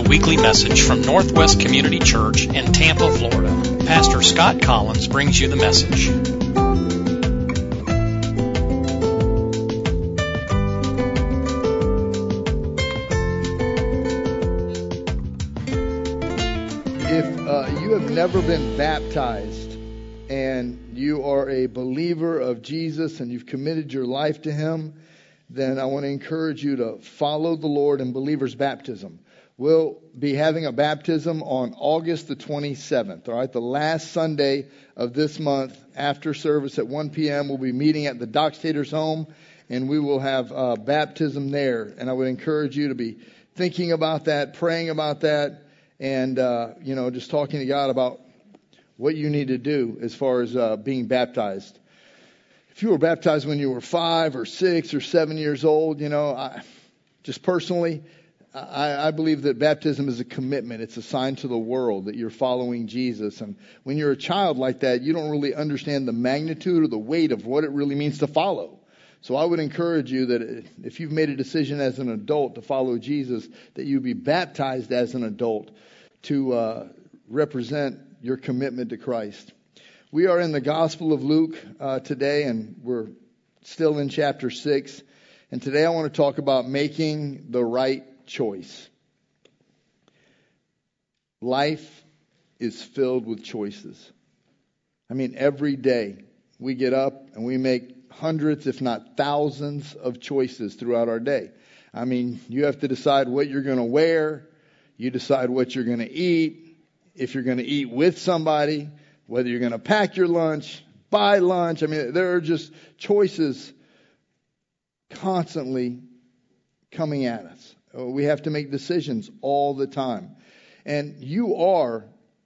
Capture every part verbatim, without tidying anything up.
weekly message from Northwest Community Church in Tampa, Florida. Pastor Scott Collins brings you the message. If uh, you have never been baptized and you are a believer of Jesus and you've committed your life to Him, then I want to encourage you to follow the Lord in believer's baptism. We'll be having a baptism on August the twenty-seventh, all right? The last Sunday of this month after service at one p.m. We'll be meeting at the Dockstaters home, and we will have uh, baptism there. And I would encourage you to be thinking about that, praying about that, and, uh, you know, just talking to God about what you need to do as far as uh, being baptized. If you were baptized when you were five or six or seven years old, you know, I, just personally, I, I believe that baptism is a commitment. It's a sign to the world that you're following Jesus. And when you're a child like that, you don't really understand the magnitude or the weight of what it really means to follow. So I would encourage you that if you've made a decision as an adult to follow Jesus, that you be baptized as an adult to uh, represent your commitment to Christ. We are in the Gospel of Luke uh, today, and we're still in chapter six. And today I want to talk about making the right choice. Life is filled with choices. I mean, every day we get up and we make hundreds, if not thousands, of choices throughout our day. I mean, you have to decide what you're going to wear. You decide what you're going to eat. If you're going to eat with somebody, whether you're going to pack your lunch, buy lunch. I mean, there are just choices constantly coming at us. We have to make decisions all the time. And you are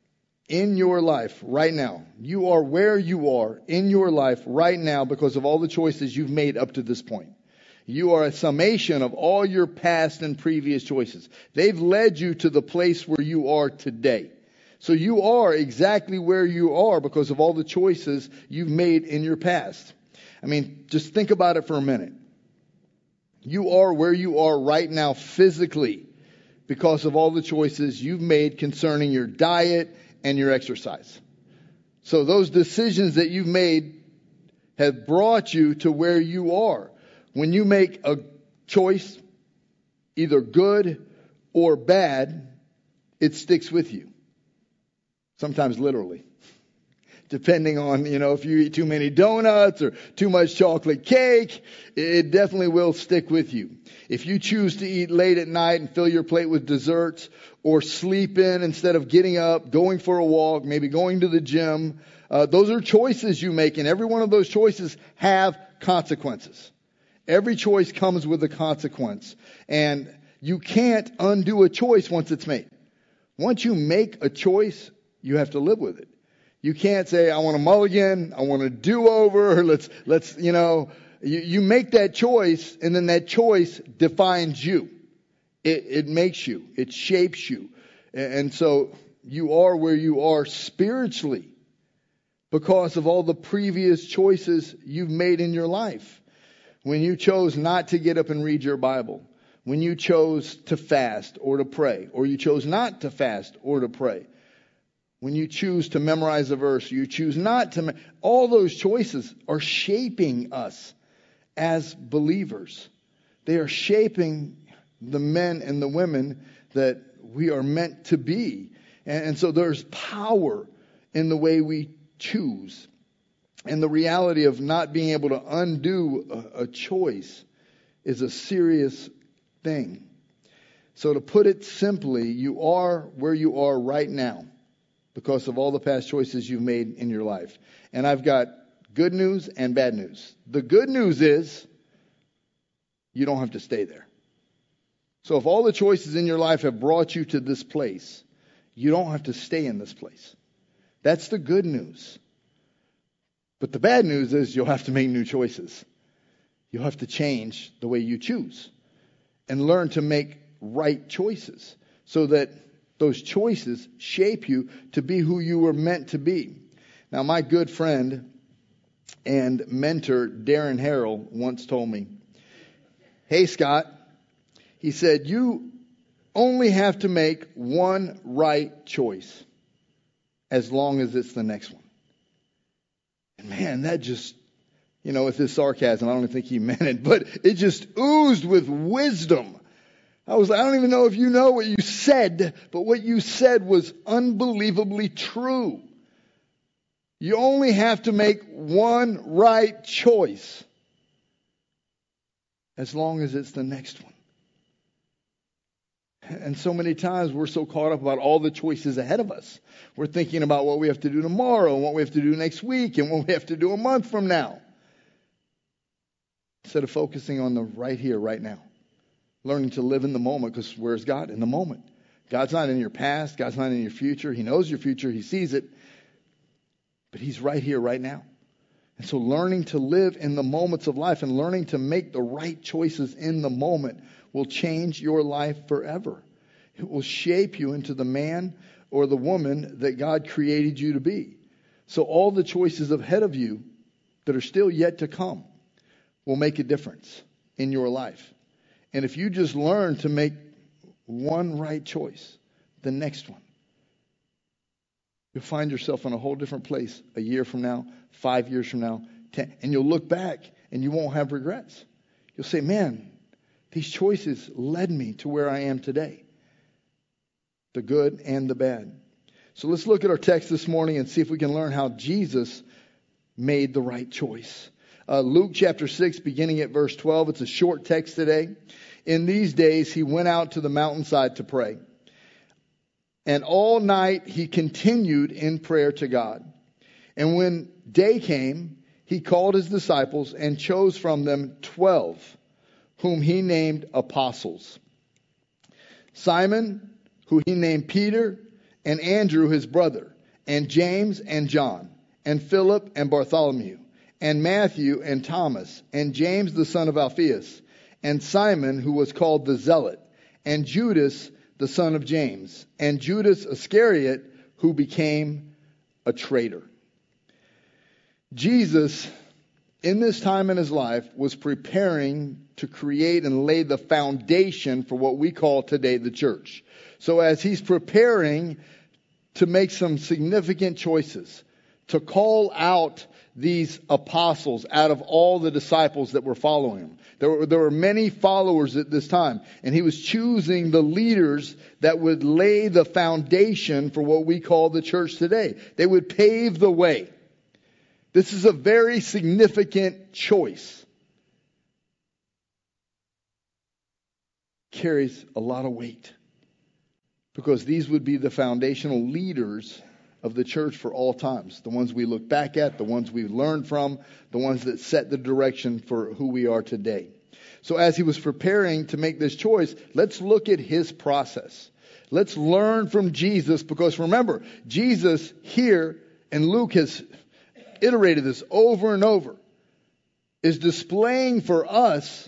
in your life right now. You are where you are in your life right now because of all the choices you've made up to this point. You are a summation of all your past and previous choices. They've led you to the place where you are today. So you are exactly where you are because of all the choices you've made in your past. I mean, just think about it for a minute. You are where you are right now physically because of all the choices you've made concerning your diet and your exercise. So those decisions that you've made have brought you to where you are. When you make a choice, either good or bad, it sticks with you. Sometimes literally. Depending on, you know, if you eat too many donuts or too much chocolate cake, it definitely will stick with you. If you choose to eat late at night and fill your plate with desserts, or sleep in instead of getting up, going for a walk, maybe going to the gym, uh, those are choices you make, and every one of those choices have consequences. Every choice comes with a consequence, and you can't undo a choice once it's made. Once you make a choice, you have to live with it. You can't say, I want a mulligan, I want a do-over, let's, let's, you know, you, you make that choice, and then that choice defines you. It, it makes you, it shapes you. And so you are where you are spiritually because of all the previous choices you've made in your life. When you chose not to get up and read your Bible, when you chose to fast or to pray, or you chose not to fast or to pray, when you choose to memorize a verse, you choose not to. Me- all those choices are shaping us as believers. They are shaping the men and the women that we are meant to be. And, and so there's power in the way we choose. And the reality of not being able to undo a, a choice is a serious thing. So to put it simply, you are where you are right now because of all the past choices you've made in your life. And I've got good news and bad news. The good news is you don't have to stay there. So if all the choices in your life have brought you to this place, you don't have to stay in this place. That's the good news. But the bad news is you'll have to make new choices. You'll have to change the way you choose and learn to make right choices so that those choices shape you to be who you were meant to be. Now, my good friend and mentor, Darren Harrell, once told me, hey, Scott, he said, you only have to make one right choice as long as it's the next one. And man, that just, you know, with this sarcasm, I don't think he meant it, but it just oozed with wisdom. I was like, I don't even know if you know what you said, but what you said was unbelievably true. You only have to make one right choice as long as it's the next one. And so many times we're so caught up about all the choices ahead of us. We're thinking about what we have to do tomorrow and what we have to do next week and what we have to do a month from now. Instead of focusing on the right here, right now. Learning to live in the moment, because where's God? In the moment. God's not in your past. God's not in your future. He knows your future. He sees it. But He's right here, right now. And so learning to live in the moments of life and learning to make the right choices in the moment will change your life forever. It will shape you into the man or the woman that God created you to be. So all the choices ahead of you that are still yet to come will make a difference in your life. And if you just learn to make one right choice, the next one, you'll find yourself in a whole different place a year from now, five years from now, ten, and you'll look back and you won't have regrets. You'll say, man, these choices led me to where I am today. The good and the bad. So let's look at our text this morning and see if we can learn how Jesus made the right choice. Uh, Luke chapter six, beginning at verse twelve. It's a short text today. In these days, he went out to the mountainside to pray. And all night he continued in prayer to God. And when day came, he called his disciples and chose from them twelve, whom he named apostles. Simon, who he named Peter, and Andrew his brother, and James and John, and Philip and Bartholomew, and Matthew and Thomas, and James the son of Alphaeus, and Simon, who was called the Zealot, and Judas the son of James, and Judas Iscariot, who became a traitor. Jesus, in this time in his life, was preparing to create and lay the foundation for what we call today the church. So as he's preparing to make some significant choices, to call out these apostles out of all the disciples that were following him. There were, there were many followers at this time, and he was choosing the leaders that would lay the foundation for what we call the church today. They would pave the way. This is a very significant choice. Carries a lot of weight, because these would be the foundational leaders of the church for all times. The ones we look back at, the ones we learn from, the ones that set the direction for who we are today. So as he was preparing to make this choice, let's look at his process. Let's learn from Jesus, because remember, Jesus here, and Luke has iterated this over and over, is displaying for us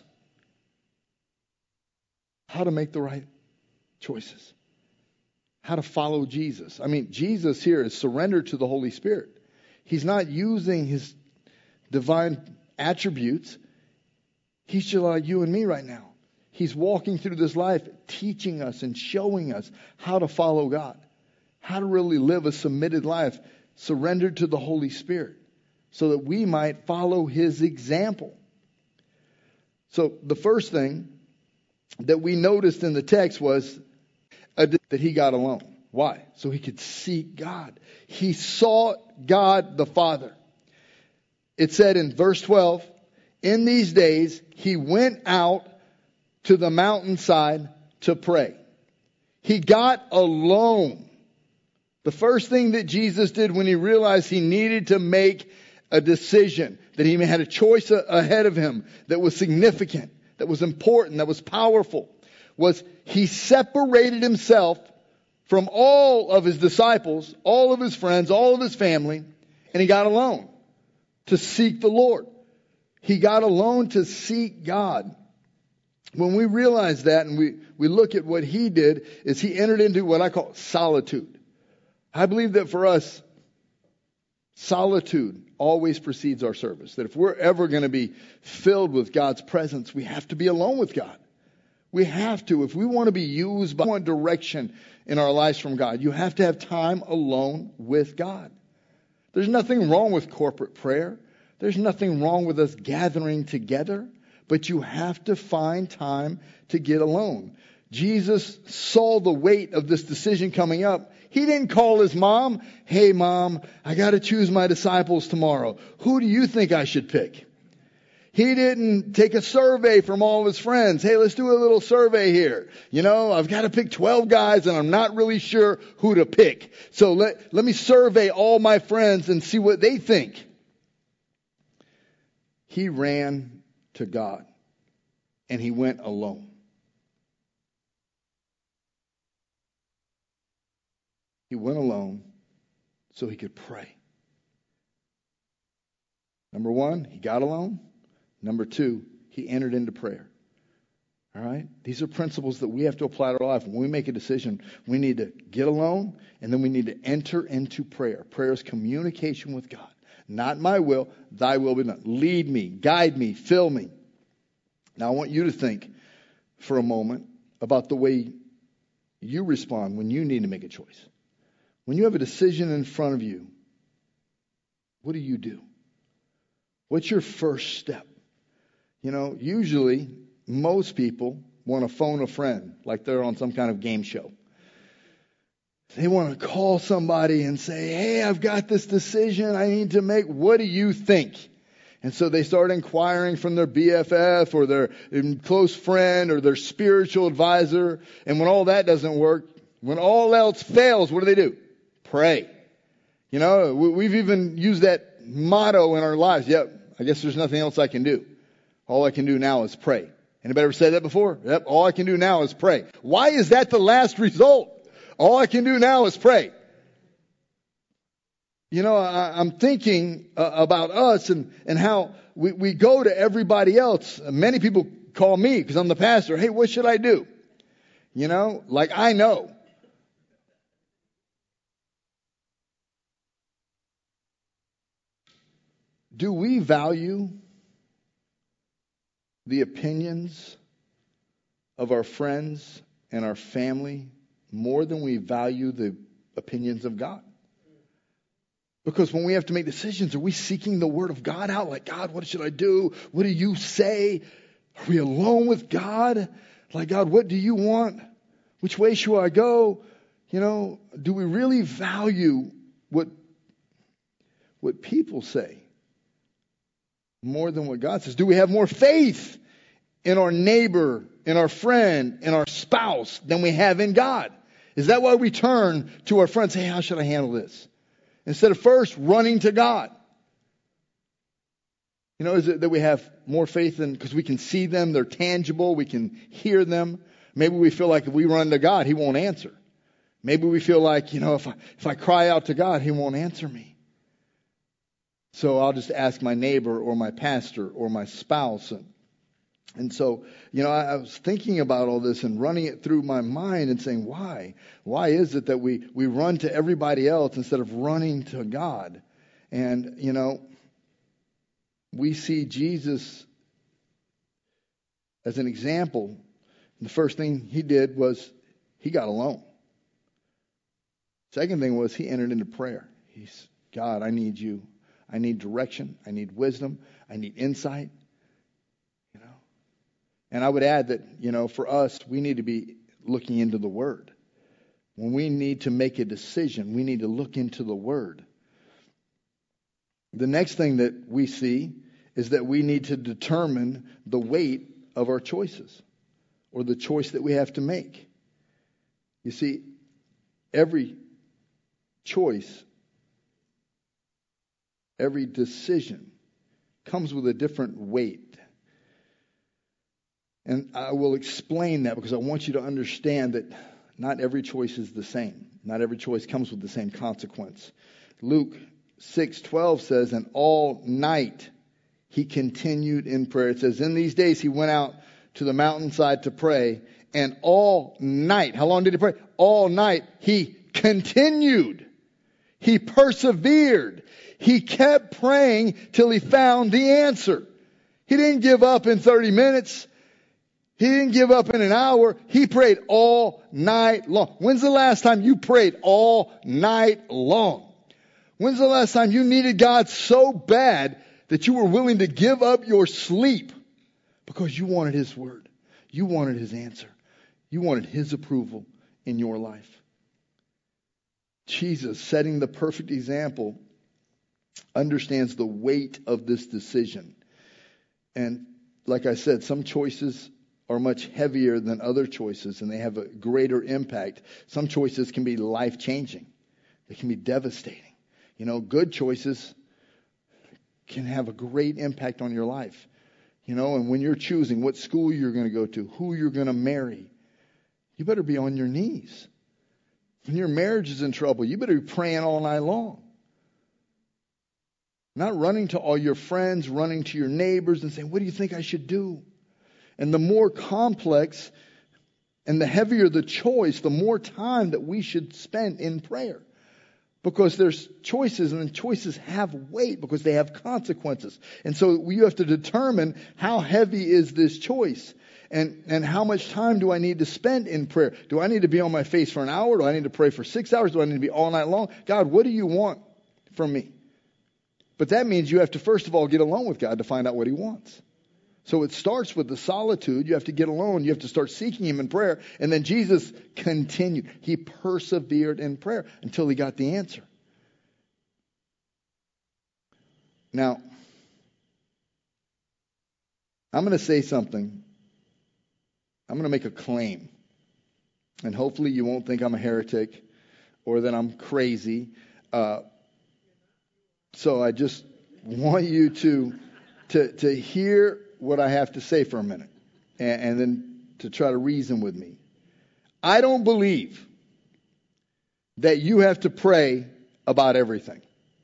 how to make the right choices. How to follow Jesus. I mean, Jesus here is surrendered to the Holy Spirit. He's not using his divine attributes. He's just like you and me right now. He's walking through this life, teaching us and showing us how to follow God. How to really live a submitted life, surrendered to the Holy Spirit, so that we might follow his example. So the first thing that we noticed in the text was that he got alone. Why? So he could seek God. He sought God the Father. It said in verse twelve, in these days he went out to the mountainside to pray. He got alone. The first thing that Jesus did when he realized he needed to make a decision, that he had a choice ahead of him that was significant, that was important, that was powerful, was he separated himself from all of his disciples, all of his friends, all of his family, and he got alone to seek the Lord. He got alone to seek God. When we realize that and we, we look at what he did, is he entered into what I call solitude. I believe that for us, solitude always precedes our service. That if we're ever going to be filled with God's presence, we have to be alone with God. We have to. If we want to be used by one direction in our lives from God, you have to have time alone with God. There's nothing wrong with corporate prayer. There's nothing wrong with us gathering together. But you have to find time to get alone. Jesus saw the weight of this decision coming up. He didn't call his mom. Hey, mom, I got to choose my disciples tomorrow. Who do you think I should pick? He didn't take a survey from all of his friends. Hey, let's do a little survey here. You know, I've got to pick twelve guys and I'm not really sure who to pick. So let, let me survey all my friends and see what they think. He ran to God and he went alone. He went alone so he could pray. Number one, he got alone. Number two, he entered into prayer. All right? These are principles that we have to apply to our life. When we make a decision, we need to get alone, and then we need to enter into prayer. Prayer is communication with God. Not my will, thy will be done. Lead me, guide me, fill me. Now, I want you to think for a moment about the way you respond when you need to make a choice. When you have a decision in front of you, what do you do? What's your first step? You know, usually most people want to phone a friend like they're on some kind of game show. They want to call somebody and say, hey, I've got this decision I need to make. What do you think? And so they start inquiring from their B F F or their close friend or their spiritual advisor. And when all that doesn't work, when all else fails, what do they do? Pray. You know, we've even used that motto in our lives. Yep, I guess there's nothing else I can do. All I can do now is pray. Anybody ever said that before? Yep, all I can do now is pray. Why is that the last result? All I can do now is pray. You know, I, I'm thinking uh, about us and, and how we, we go to everybody else. Many people call me because I'm the pastor. Hey, what should I do? You know, like I know. Do we value the opinions of our friends and our family more than we value the opinions of God? Because when we have to make decisions, are we seeking the Word of God out? Like, God, what should I do? What do you say? Are we alone with God? Like, God, what do you want? Which way should I go? You know, do we really value what, what people say more than what God says? Do we have more faith in our neighbor, in our friend, in our spouse than we have in God? Is that why we turn to our friends? Hey, how should I handle this? Instead of first running to God. You know, is it that we have more faith in, because we can see them, they're tangible, we can hear them. Maybe we feel like if we run to God, He won't answer. Maybe we feel like, you know, if I, if I cry out to God, He won't answer me. So I'll just ask my neighbor or my pastor or my spouse. And, and so, you know, I, I was thinking about all this and running it through my mind and saying, why? Why is it that we, we run to everybody else instead of running to God? And, you know, we see Jesus as an example. The first thing He did was He got alone. Second thing was He entered into prayer. He's, God, I need you. I need direction. I need wisdom. I need insight. You know, and I would add that, you know, for us, we need to be looking into the Word. When we need to make a decision, we need to look into the Word. The next thing that we see is that we need to determine the weight of our choices, or the choice that we have to make. You see, every choice, every decision comes with a different weight. And I will explain that because I want you to understand that not every choice is the same. Not every choice comes with the same consequence. Luke six twelve says, and all night He continued in prayer. It says, in these days He went out to the mountainside to pray, and all night, how long did He pray? All night He continued. He persevered. He kept praying till He found the answer. He didn't give up in thirty minutes. He He didn't give up in an hour. He prayed all night long. When's the last time you prayed all night long? When's the last time you needed God so bad that you were willing to give up your sleep because you wanted His word? You wanted His answer. You wanted His approval in your life. Jesus, setting the perfect example, understands the weight of this decision. And like I said, some choices are much heavier than other choices, and they have a greater impact. Some choices can be life-changing. They can be devastating. You know, good choices can have a great impact on your life. You know, and when you're choosing what school you're going to go to, who you're going to marry, you better be on your knees. When your marriage is in trouble, you better be praying all night long. Not running to all your friends, running to your neighbors and saying, what do you think I should do? And the more complex and the heavier the choice, the more time that we should spend in prayer. Because there's choices, and choices have weight because they have consequences. And so you have to determine how heavy is this choice. And, and how much time do I need to spend in prayer? Do I need to be on my face for an hour? Do I need to pray for six hours? Do I need to be all night long? God, what do you want from me? But that means you have to first of all get alone with God to find out what He wants. So it starts with the solitude. You have to get alone. You have to start seeking Him in prayer. And then Jesus continued. He persevered in prayer until He got the answer. Now, I'm going to say something. I'm going to make a claim. And hopefully you won't think I'm a heretic or that I'm crazy. Uh, so I just want you to, to, to hear what I have to say for a minute, and, and then to try to reason with me. I don't believe that you have to pray about everything.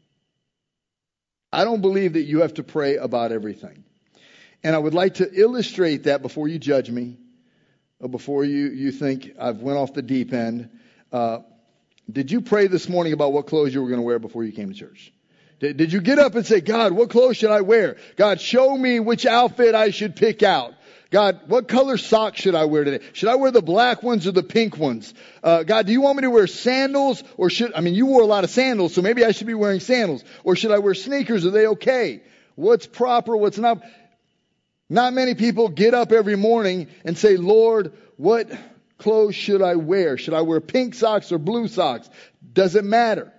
I don't believe that you have to pray about everything. And I would like to illustrate that before you judge me, or before you, you think I've went off the deep end. Uh, did you pray this morning about what clothes you were going to wear before you came to church? Did you get up and say, God, what clothes should I wear? God, show me which outfit I should pick out. God, what color socks should I wear today? Should I wear the black ones or the pink ones? Uh, God, do you want me to wear sandals or should, I mean, you wore a lot of sandals, so maybe I should be wearing sandals. Or should I wear sneakers? Are they okay? What's proper? What's not? Not many people get up every morning and say, Lord, what clothes should I wear? Should I wear pink socks or blue socks? Does it matter?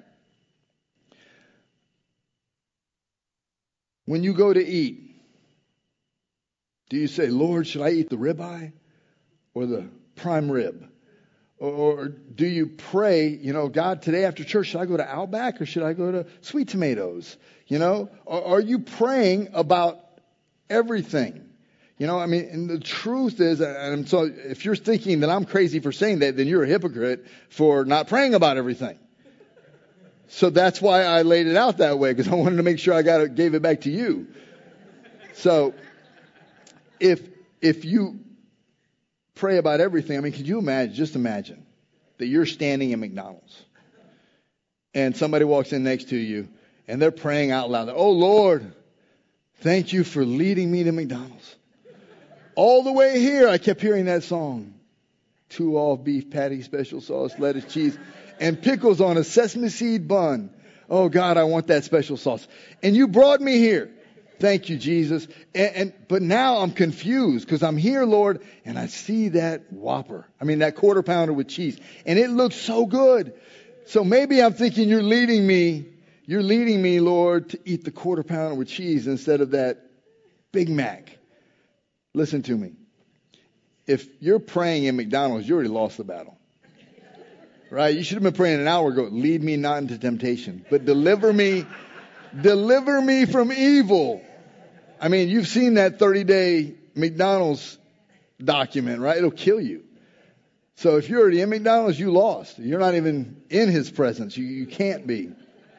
When you go to eat, do you say, Lord, should I eat the ribeye or the prime rib? Or, or do you pray, you know, God, today after church, should I go to Outback or should I go to Sweet Tomatoes? You know, or are you praying about everything? You know, I mean, and the truth is, and so if you're thinking that I'm crazy for saying that, then you're a hypocrite for not praying about everything. So that's why I laid it out that way, because I wanted to make sure I got it, gave it back to you. So if if you pray about everything, I mean, could you imagine, just imagine that you're standing in McDonald's and somebody walks in next to you and they're praying out loud. Oh, Lord, thank you for leading me to McDonald's. All the way here, I kept hearing that song. Two all beef patty, special sauce, lettuce, cheese, and pickles on a sesame seed bun. Oh, God, I want that special sauce. And you brought me here. Thank you, Jesus. And, and but now I'm confused because I'm here, Lord, and I see that Whopper. I mean, that quarter pounder with cheese. And it looks so good. So maybe I'm thinking you're leading me, you're leading me, Lord, to eat the quarter pounder with cheese instead of that Big Mac. Listen to me. If you're praying in McDonald's, you already lost the battle. Right? You should have been praying an hour ago. Lead me not into temptation, but deliver me, deliver me from evil. I mean, you've seen that thirty-day McDonald's document, right? It'll kill you. So if you're already in McDonald's, you lost. You're not even in His presence. You, you can't be.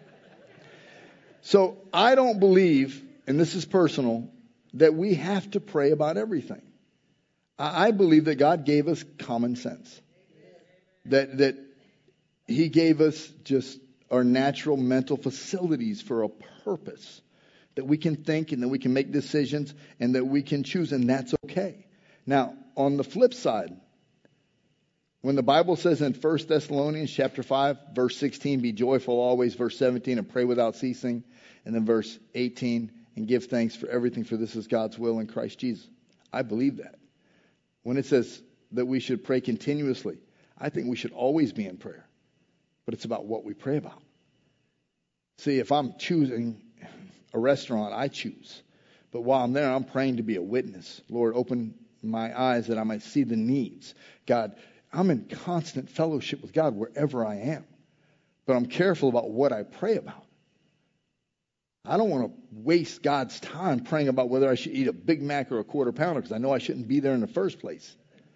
So I don't believe, and this is personal, that we have to pray about everything. I, I believe that God gave us common sense. That that He gave us just our natural mental facilities for a purpose. That we can think and that we can make decisions and that we can choose, and that's okay. Now, on the flip side, when the Bible says in First Thessalonians chapter five, verse sixteen, be joyful always, verse seventeen, and pray without ceasing, and then verse eighteen, and give thanks for everything, for this is God's will in Christ Jesus. I believe that. When it says that we should pray continuously, I think we should always be in prayer. But it's about what we pray about. See, if I'm choosing a restaurant, I choose. But while I'm there, I'm praying to be a witness. Lord, open my eyes that I might see the needs. God, I'm in constant fellowship with God wherever I am. But I'm careful about what I pray about. I don't want to waste God's time praying about whether I should eat a Big Mac or a quarter pounder, because I know I shouldn't be there in the first place.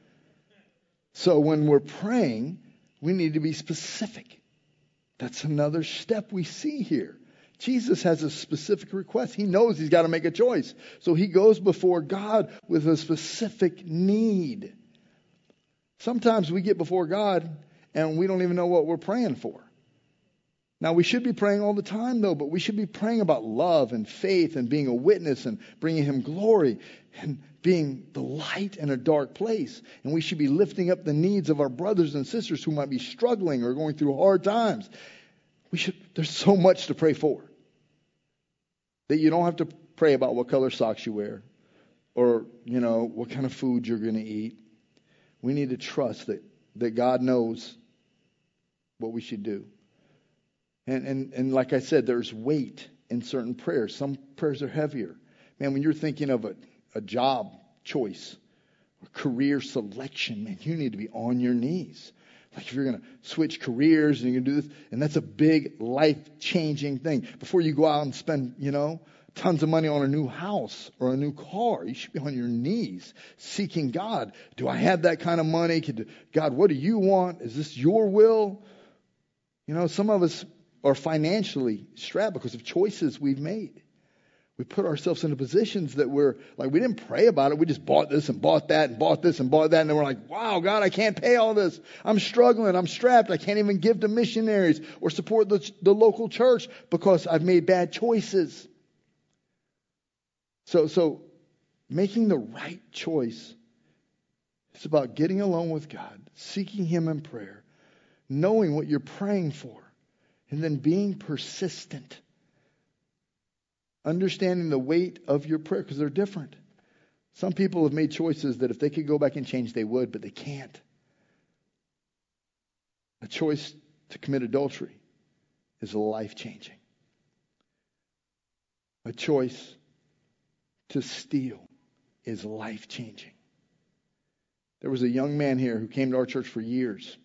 So when we're praying, we need to be specific. That's another step we see here. Jesus has a specific request. He knows he's got to make a choice. So he goes before God with a specific need. Sometimes we get before God and we don't even know what we're praying for. Now, we should be praying all the time, though, but we should be praying about love and faith and being a witness and bringing him glory and being the light in a dark place. And we should be lifting up the needs of our brothers and sisters who might be struggling or going through hard times. We should. There's so much to pray for that you don't have to pray about what color socks you wear or, you know, what kind of food you're going to eat. We need to trust that, that God knows what we should do. And, and and like I said, there's weight in certain prayers. Some prayers are heavier. Man, when you're thinking of a, a job choice, a career selection, man, you need to be on your knees. Like if you're going to switch careers and you're going to do this, and that's a big life-changing thing. Before you go out and spend, you know, tons of money on a new house or a new car, you should be on your knees seeking God. Do I have that kind of money? Could, God, what do you want? Is this your will? You know, some of us are financially strapped because of choices we've made. We put ourselves into positions that we're like, we didn't pray about it. We just bought this and bought that and bought this and bought that. And then we're like, wow, God, I can't pay all this. I'm struggling. I'm strapped. I can't even give to missionaries or support the, the local church because I've made bad choices. So, so making the right choice is about getting alone with God, seeking him in prayer, knowing what you're praying for, and then being persistent. Understanding the weight of your prayer, because they're different. Some people have made choices that if they could go back and change, they would, but they can't. A choice to commit adultery is life-changing. A choice to steal is life-changing. There was a young man here who came to our church for years.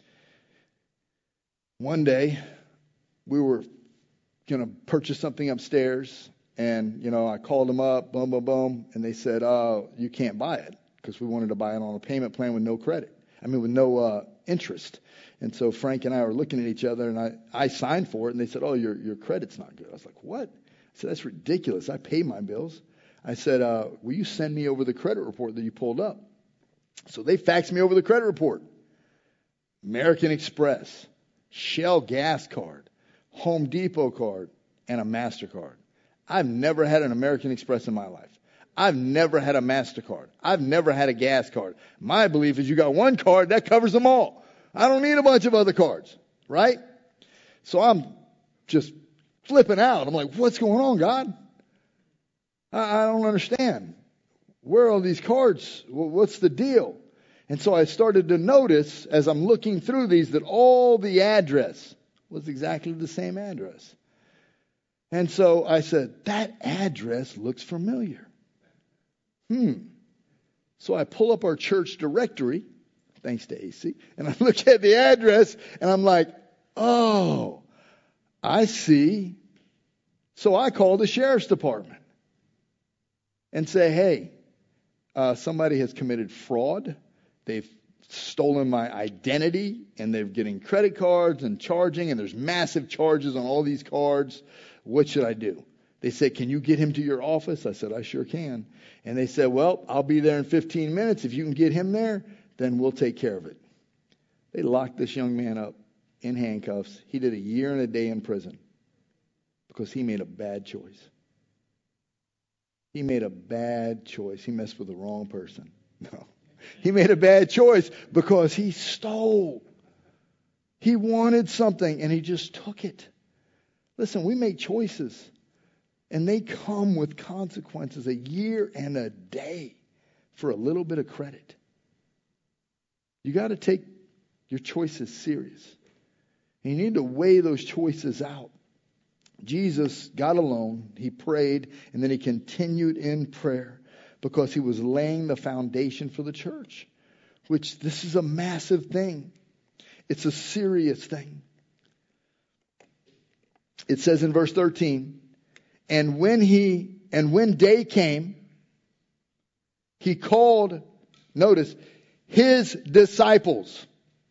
One day, we were going to purchase something upstairs, and, you know, I called them up, boom, boom, boom, and they said, oh, you can't buy it, because we wanted to buy it on a payment plan with no credit. I mean, with no uh, interest. And so Frank and I were looking at each other, and I, I signed for it, and they said, oh, your your credit's not good. I was like, what? I said, that's ridiculous. I pay my bills. I said, uh, will you send me over the credit report that you pulled up? So they faxed me over the credit report. American Express, Shell gas card, Home Depot card, and a MasterCard. I've never had an American Express in my life. I've never had a MasterCard. I've never had a gas card. My belief is you got one card, that covers them all. I don't need a bunch of other cards, right? So I'm just flipping out. I'm like, what's going on, God? I, I don't understand. Where are all these cards? What's the deal? And so I started to notice as I'm looking through these that all the address was exactly the same address. And so I said, that address looks familiar. Hmm. So I pull up our church directory, thanks to A C, and I look at the address and I'm like, oh, I see. So I call the sheriff's department and say, hey, uh, somebody has committed fraud. They've stolen my identity, and they're getting credit cards and charging, and there's massive charges on all these cards. What should I do? They said, can you get him to your office? I said, I sure can. And they said, well, I'll be there in fifteen minutes. If you can get him there, then we'll take care of it. They locked this young man up in handcuffs. He did a year and a day in prison because he made a bad choice. He made a bad choice. He messed with the wrong person. No. He made a bad choice because he stole. He wanted something and he just took it. Listen, we make choices and they come with consequences a year and a day for a little bit of credit. You got to take your choices serious. And you need to weigh those choices out. Jesus got alone, he prayed, and then he continued in prayer because he was laying the foundation for the church, which this is a massive thing. It's a serious thing. It says in verse thirteen, and when he, and when day came, he called, notice, his disciples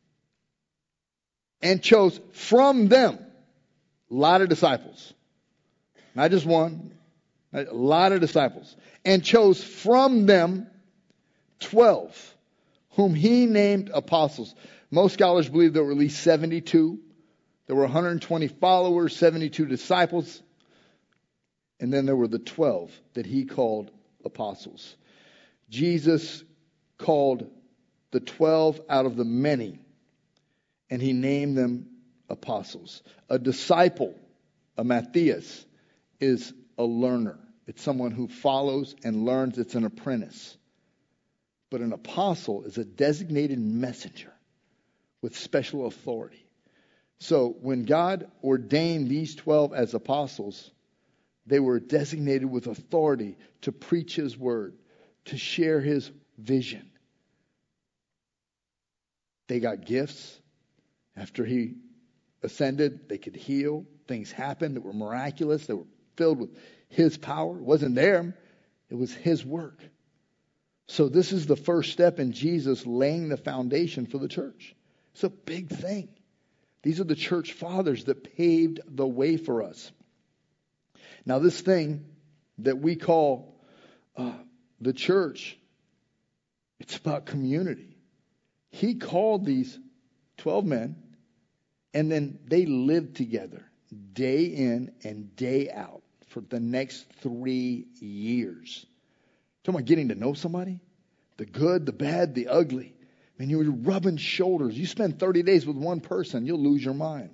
and chose from them, a lot of disciples, not just one, a lot of disciples, and chose from them twelve, whom he named apostles. Most scholars believe there were at least seventy-two. There were one hundred twenty followers, seventy-two disciples, and then there were the twelve that he called apostles. Jesus called the twelve out of the many, and he named them apostles. A disciple, a Matthias, is a learner. It's someone who follows and learns. It's an apprentice. But an apostle is a designated messenger with special authority. So when God ordained these twelve as apostles, they were designated with authority to preach his word, to share his vision. They got gifts. After he ascended, they could heal. Things happened that were miraculous. They were filled with his power. It wasn't them. It was his work. So this is the first step in Jesus laying the foundation for the church. It's a big thing. These are the church fathers that paved the way for us. Now this thing that we call uh, the church, it's about community. He called these twelve men, and then they lived together day in and day out for the next three years. Talking about getting to know somebody, the good, the bad, the ugly. I mean, you're rubbing shoulders. You spend thirty days with one person, you'll lose your mind.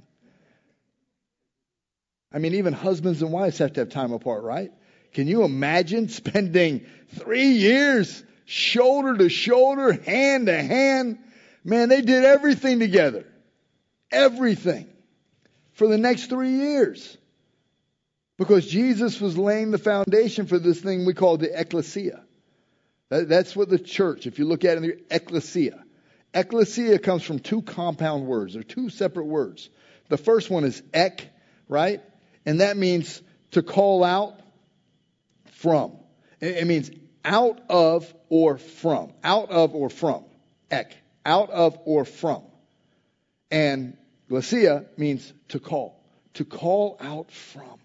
I mean, even husbands and wives have to have time apart, right? Can you imagine spending three years shoulder to shoulder, hand to hand? Man, they did everything together. Everything. For the next three years. Because Jesus was laying the foundation for this thing we call the ecclesia. That, that's what the church, if you look at it in the ecclesia. Ecclesia comes from two compound words. They're two separate words. The first one is ek, right? And that means to call out from. It, it means out of or from. Out of or from. Ek. Out of or from. And Glacia means to call. To call out from.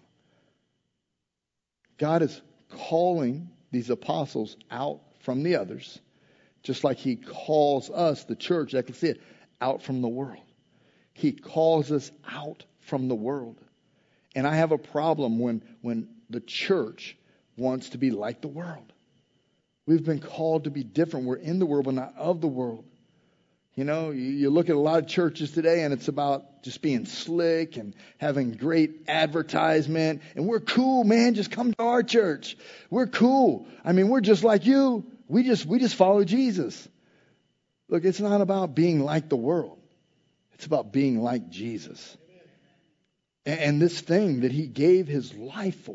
God is calling these apostles out from the others, just like he calls us, the church, Ecclesia, out from the world. He calls us out from the world. And I have a problem when, when the church wants to be like the world. We've been called to be different. We're in the world, but not of the world. You know, you, you look at a lot of churches today and it's about just being slick and having great advertisement. And we're cool, man. Just come to our church. We're cool. I mean, we're just like you. We just, we just follow Jesus. Look, it's not about being like the world. It's about being like Jesus. And, and this thing that he gave his life for,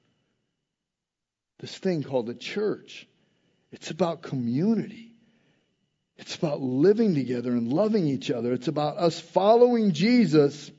this thing called the church, it's about community. It's about living together and loving each other. It's about us following Jesus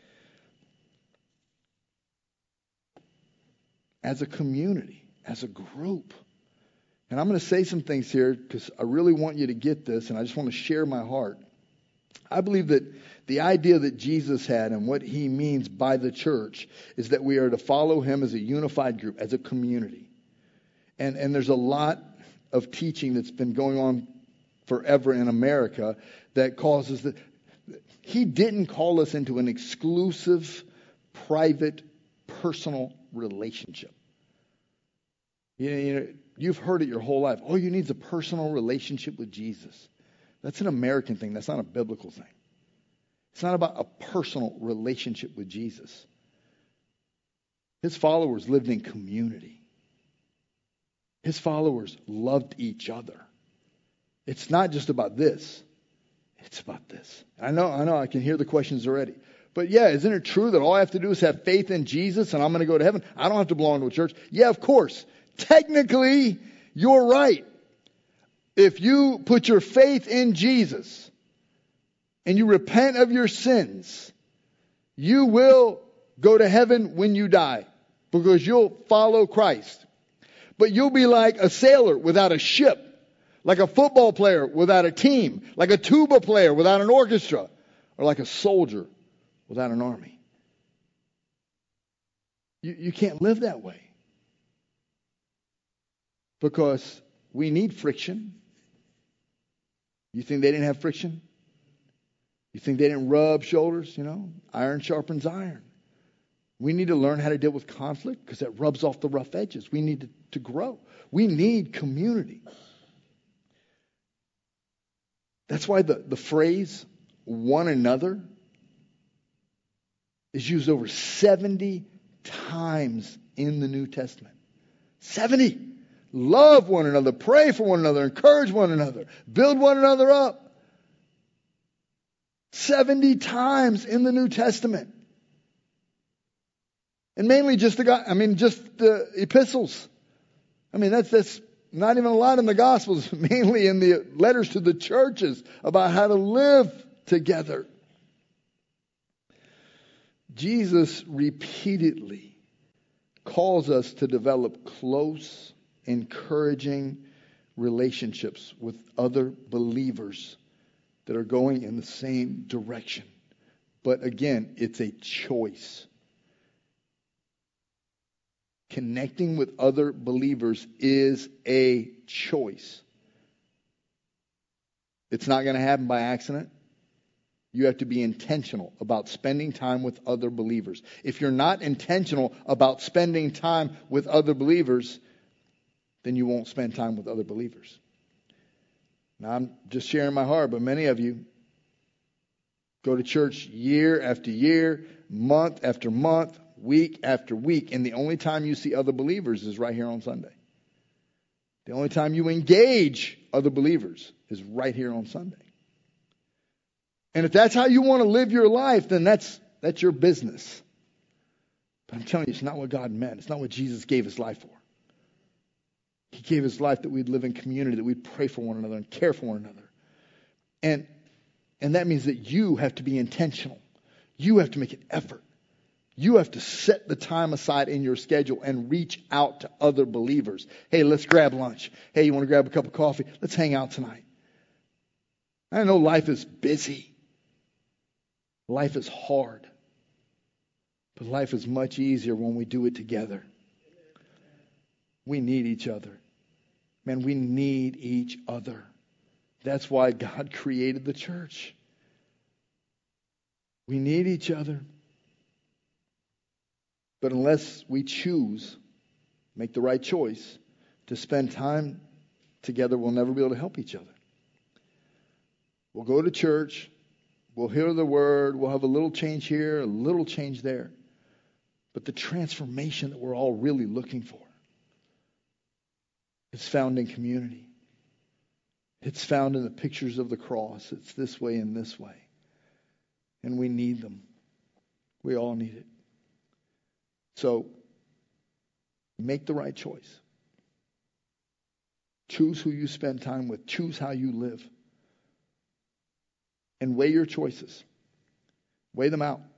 as a community, as a group. And I'm going to say some things here because I really want you to get this, and I just want to share my heart. I believe that the idea that Jesus had and what he means by the church is that we are to follow him as a unified group, as a community. And, and there's a lot of teaching that's been going on forever in America that causes that. He didn't call us into an exclusive, private, personal relationship. You know, you know, You've heard it your whole life. All you need is a personal relationship with Jesus. That's an American thing. That's not a biblical thing. It's not about a personal relationship with Jesus. His followers lived in community. His followers loved each other. It's not just about this. It's about this. I know, I know, I can hear the questions already. But yeah, isn't it true that all I have to do is have faith in Jesus and I'm going to go to heaven? I don't have to belong to a church. Yeah, of course. Technically, you're right. If you put your faith in Jesus and you repent of your sins, you will go to heaven when you die because you'll follow Christ. But you'll be like a sailor without a ship, like a football player without a team, like a tuba player without an orchestra, or like a soldier without an army. You, you can't live that way. Because we need friction. You think they didn't have friction? You think they didn't rub shoulders? You know, iron sharpens iron. We need to learn how to deal with conflict because that rubs off the rough edges. We need to, to grow. We need community. That's why the, the phrase one another is used over seventy times in the New Testament. seventy. Love one another, pray for one another, encourage one another, build one another up. seventy times in the New Testament. And mainly just the God, I mean just the epistles. I mean that's that's not even a lot in the Gospels, mainly in the letters to the churches about how to live together. Jesus repeatedly calls us to develop close, encouraging relationships with other believers that are going in the same direction. But again, it's a choice. Connecting with other believers is a choice. It's not going to happen by accident. You have to be intentional about spending time with other believers. If you're not intentional about spending time with other believers, then you won't spend time with other believers. Now, I'm just sharing my heart, but many of you go to church year after year, month after month, week after week, and the only time you see other believers is right here on Sunday. The only time you engage other believers is right here on Sunday. And if that's how you want to live your life, then that's that's your business. But I'm telling you, it's not what God meant. It's not what Jesus gave his life for. He gave his life that we'd live in community, that we'd pray for one another and care for one another. And, and that means that you have to be intentional. You have to make an effort. You have to set the time aside in your schedule and reach out to other believers. Hey, let's grab lunch. Hey, you want to grab a cup of coffee? Let's hang out tonight. I know life is busy. Life is hard. But life is much easier when we do it together. We need each other. Man, we need each other. That's why God created the church. We need each other. But unless we choose, make the right choice to spend time together, we'll never be able to help each other. We'll go to church. We'll hear the word. We'll have a little change here, a little change there. But the transformation that we're all really looking for, it's found in community. It's found in the pictures of the cross. It's this way and this way. And we need them. We all need it. So, make the right choice. Choose who you spend time with. Choose how you live. And weigh your choices. Weigh them out.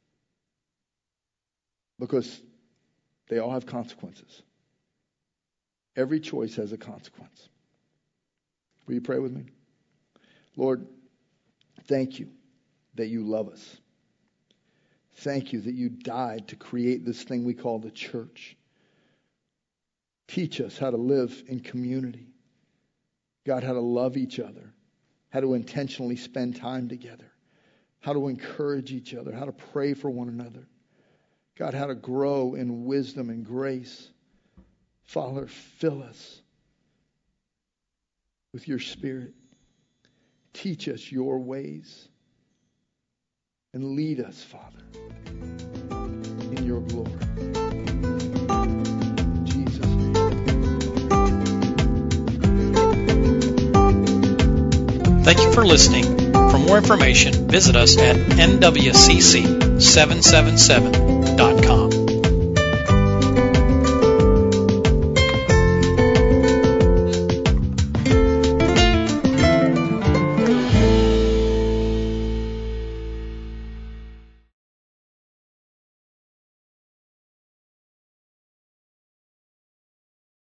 Because they all have consequences. Every choice has a consequence. Will you pray with me? Lord, thank you that you love us. Thank you that you died to create this thing we call the church. Teach us how to live in community. God, how to love each other. How to intentionally spend time together. How to encourage each other. How to pray for one another. God, how to grow in wisdom and grace. Father, fill us with your Spirit. Teach us your ways and lead us, Father, in your glory. In Jesus' name. Thank you for listening. For more information, visit us at N W C C seven seven seven